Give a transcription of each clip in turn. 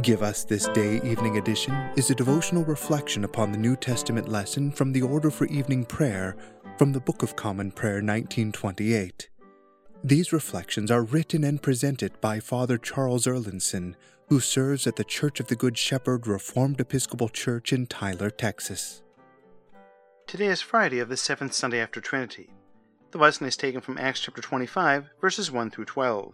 Give Us This Day Evening Edition is a devotional reflection upon the New Testament lesson from the Order for Evening Prayer from the Book of Common Prayer 1928. These reflections are written and presented by Father Charles Erlinson, who serves at the Church of the Good Shepherd Reformed Episcopal Church in Tyler, Texas. Today is Friday of the seventh Sunday after Trinity. The lesson is taken from Acts chapter 25, verses 1 through 12.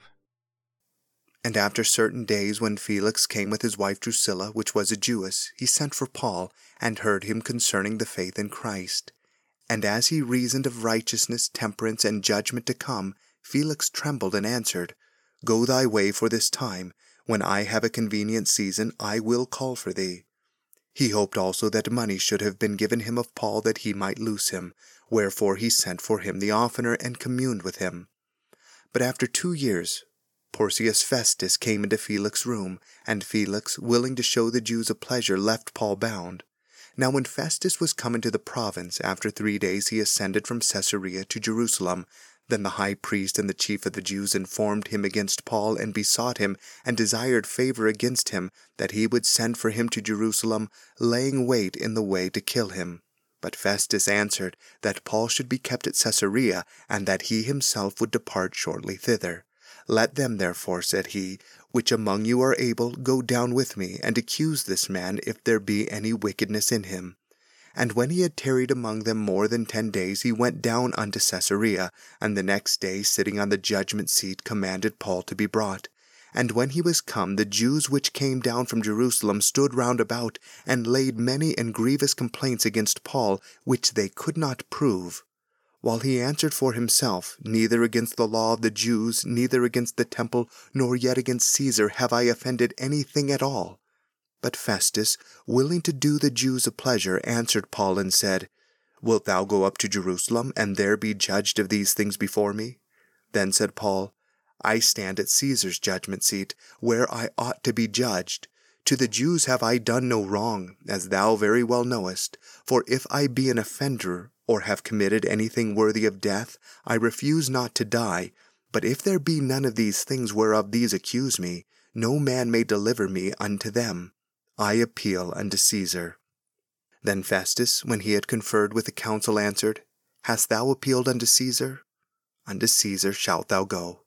And after certain days, when Felix came with his wife Drusilla, which was a Jewess, he sent for Paul, and heard him concerning the faith in Christ. And as he reasoned of righteousness, temperance, and judgment to come, Felix trembled and answered, Go thy way for this time. When I have a convenient season, I will call for thee. He hoped also that money should have been given him of Paul, that he might loose him. Wherefore he sent for him the oftener, and communed with him. But after 2 years, Porcius Festus came into Felix's room, and Felix, willing to show the Jews a pleasure, left Paul bound. Now when Festus was come into the province, after 3 days he ascended from Caesarea to Jerusalem. Then the high priest and the chief of the Jews informed him against Paul, and besought him, and desired favor against him, that he would send for him to Jerusalem, laying wait in the way to kill him. But Festus answered, that Paul should be kept at Caesarea, and that he himself would depart shortly thither. Let them therefore, said he, which among you are able, go down with me, and accuse this man, if there be any wickedness in him. And when he had tarried among them more than 10 days, he went down unto Caesarea, and the next day, sitting on the judgment seat, commanded Paul to be brought. And when he was come, the Jews which came down from Jerusalem stood round about, and laid many and grievous complaints against Paul, which they could not prove. While he answered for himself, Neither against the law of the Jews, neither against the temple, nor yet against Caesar have I offended anything at all. But Festus, willing to do the Jews a pleasure, answered Paul and said, Wilt thou go up to Jerusalem, and there be judged of these things before me? Then said Paul, I stand at Caesar's judgment seat, where I ought to be judged. To the Jews have I done no wrong, as thou very well knowest. For if I be an offender, or have committed anything worthy of death, I refuse not to die. But if there be none of these things whereof these accuse me, no man may deliver me unto them. I appeal unto Caesar. Then Festus, when he had conferred with the council, answered, Hast thou appealed unto Caesar? Unto Caesar shalt thou go.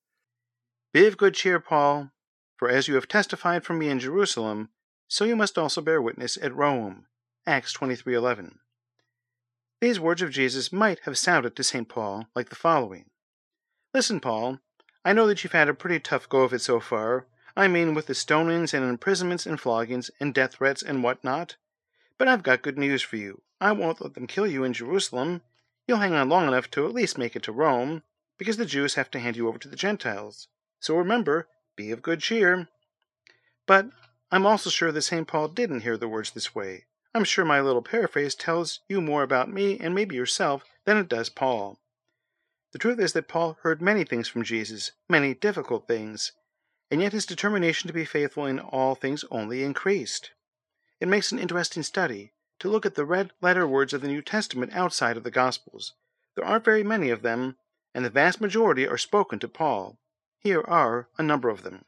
Be of good cheer, Paul, for as you have testified for me in Jerusalem, so you must also bear witness at Rome. Acts 23:11. These words of Jesus might have sounded to St. Paul like the following. Listen, Paul, I know that you've had a pretty tough go of it so far. I mean with the stonings and imprisonments and floggings and death threats and what not. But I've got good news for you. I won't let them kill you in Jerusalem. You'll hang on long enough to at least make it to Rome, because the Jews have to hand you over to the Gentiles. So remember, be of good cheer. But I'm also sure that St. Paul didn't hear the words this way. I'm sure my little paraphrase tells you more about me and maybe yourself than it does Paul. The truth is that Paul heard many things from Jesus, many difficult things, and yet his determination to be faithful in all things only increased. It makes an interesting study to look at the red-letter words of the New Testament outside of the Gospels. There aren't very many of them, and the vast majority are spoken to Paul. Here are a number of them.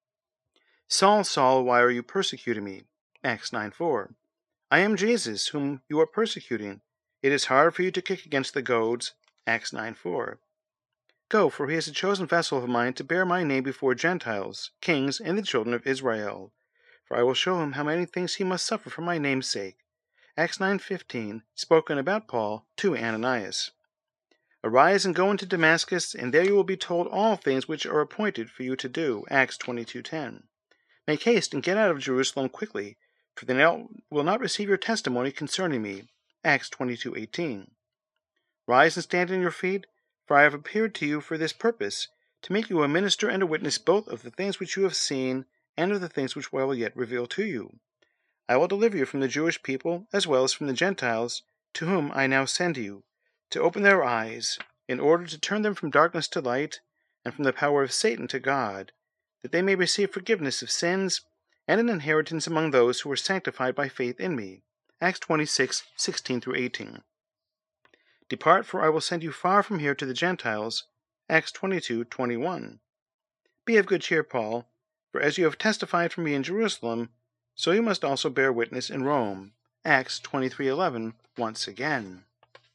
Saul, Saul, why are you persecuting me? Acts 9:4. I am Jesus, whom you are persecuting. It is hard for you to kick against the goads. Acts 9:4. Go, for he is a chosen vessel of mine to bear my name before Gentiles, kings, and the children of Israel. For I will show him how many things he must suffer for my name's sake. Acts 9:15, spoken about Paul to Ananias. Arise and go into Damascus, and there you will be told all things which are appointed for you to do. Acts 22:10. Make haste and get out of Jerusalem quickly, for they will not receive your testimony concerning me. Acts 22:18. Rise and stand on your feet, for I have appeared to you for this purpose, to make you a minister and a witness both of the things which you have seen and of the things which I will yet reveal to you. I will deliver you from the Jewish people as well as from the Gentiles, to whom I now send you, to open their eyes, in order to turn them from darkness to light, and from the power of Satan to God, that they may receive forgiveness of sins and an inheritance among those who are sanctified by faith in me. Acts 26:16-18. Depart, for I will send you far from here to the Gentiles. Acts 22:21. Be of good cheer, Paul, For as you have testified for me in Jerusalem, so you must also bear witness in Rome. Acts 23:11, once again.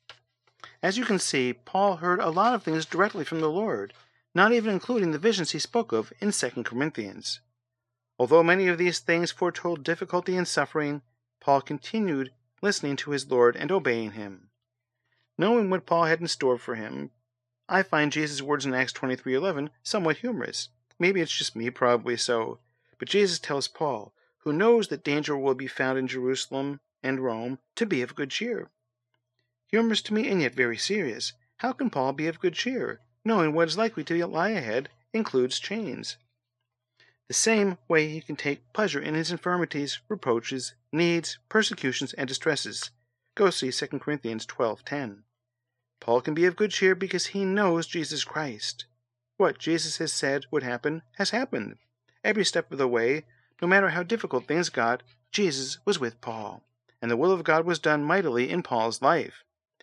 As you can see, Paul heard a lot of things directly from the Lord, not even including the visions he spoke of in 2 Corinthians. Although many of these things foretold difficulty and suffering, Paul continued listening to his Lord and obeying him. Knowing what Paul had in store for him, I find Jesus' words in Acts 23:11 somewhat humorous. Maybe it's just me, probably so. But Jesus tells Paul, who knows that danger will be found in Jerusalem and Rome, to be of good cheer. Humorous to me and yet very serious. How can Paul be of good cheer, knowing what is likely to lie ahead includes chains? The same way he can take pleasure in his infirmities, reproaches, needs, persecutions, and distresses. Go see 2 Corinthians 12:10. Paul can be of good cheer because he knows Jesus Christ. What Jesus has said would happen has happened. Every step of the way, no matter how difficult things got, Jesus was with Paul, and the will of God was done mightily in Paul's life.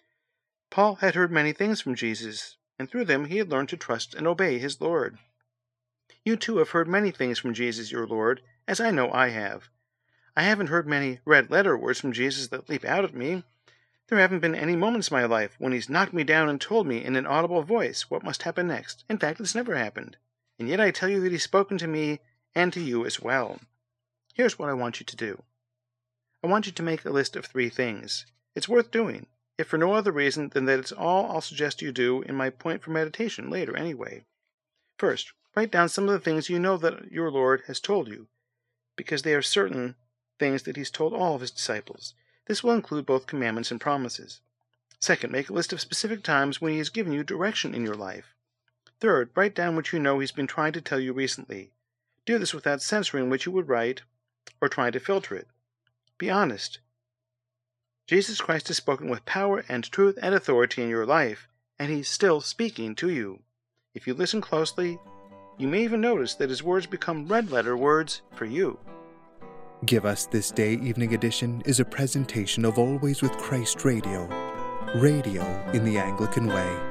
Paul had heard many things from Jesus, and through them he had learned to trust and obey his Lord. You too have heard many things from Jesus your Lord, as I know I have. I haven't heard many red-letter words from Jesus that leap out at me. There haven't been any moments in my life when he's knocked me down and told me in an audible voice what must happen next. In fact, it's never happened. And yet I tell you that he's spoken to me and to you as well. Here's what I want you to do. I want you to make a list of 3 things. It's worth doing, if for no other reason than that it's all I'll suggest you do in my point for meditation later anyway. First, write down some of the things you know that your Lord has told you, because they are certain things that he's told all of his disciples. This will include both commandments and promises. Second, make a list of specific times when he has given you direction in your life. Third, write down what you know he's been trying to tell you recently. Do this without censoring what you would write or trying to filter it. Be honest. Jesus Christ has spoken with power and truth and authority in your life, and he's still speaking to you. If you listen closely, you may even notice that his words become red-letter words for you. Give Us This Day Evening Edition is a presentation of Always with Christ Radio, radio in the Anglican way.